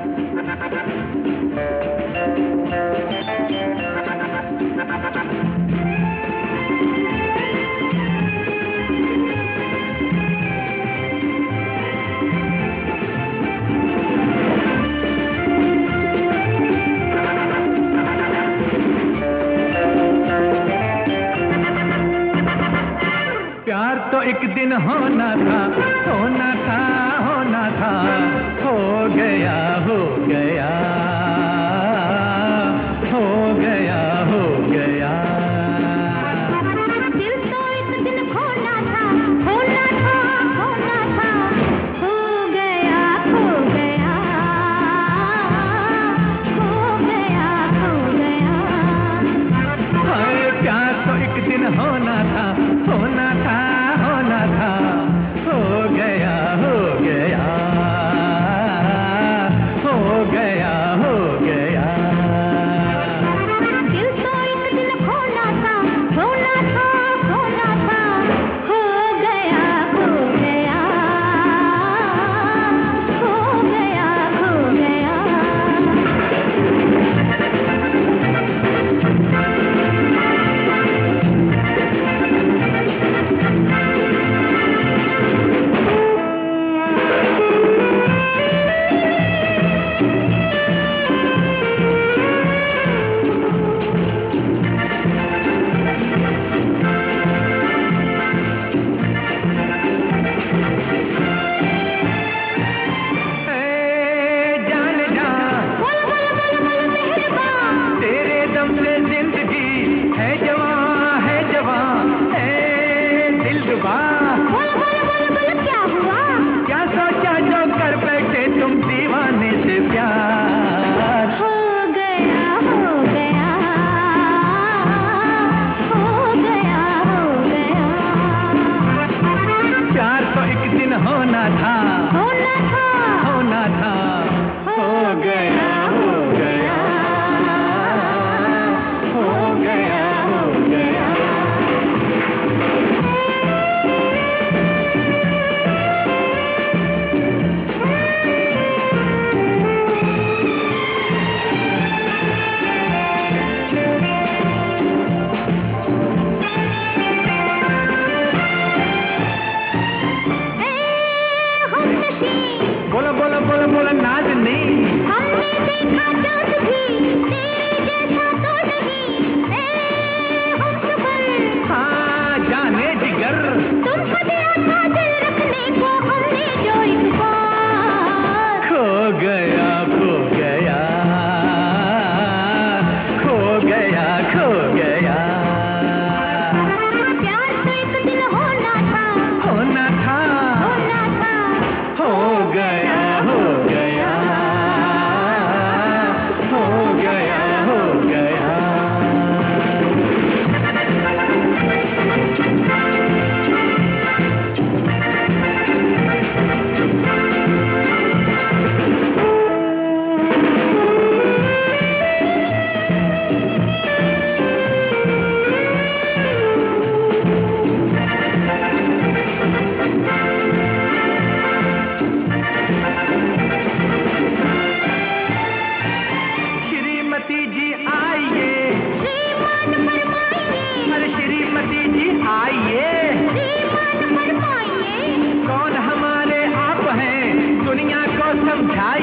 प्यार तो एक दिन होना था, होना था, होना था, हो गया, हो गया, हो गया, हो गया। दिल तो एक दिन होना था, होना था, होना था, हो गया, हो गया, हो गया, हो गया। प्यार तो एक दिन होना था, होना था, होना था, हो गया, हो गया, हो गया, हो गया। दिल तो एक दिन होना था, होना था, होना था, हो गया, हो गया, हो गया, हो गया। होना था, होना था, होना था, हो गया, हो गया, हो गया, हो गया। बोलो बोलो बोलो बोलो नाज़नी, हमने देखा चाँद भी तेरे जैसा तो नहीं, हमसफर। हाँ जाने जिगर, तुमको दिया था दिल रखने को हमने जो एक बार। खो गया, खो गया, खो गया, खो गया। प्यार तो एक दिन होना था, होना था, होना था, हो गया, हो गया, हो गया, हो गया। श्रीमती जी आइए, श्रीमान फरमाइए, अरे श्रीमती जी आइए, श्रीमान फरमाइए। कौन हमारे आप हैं, दुनिया को समझा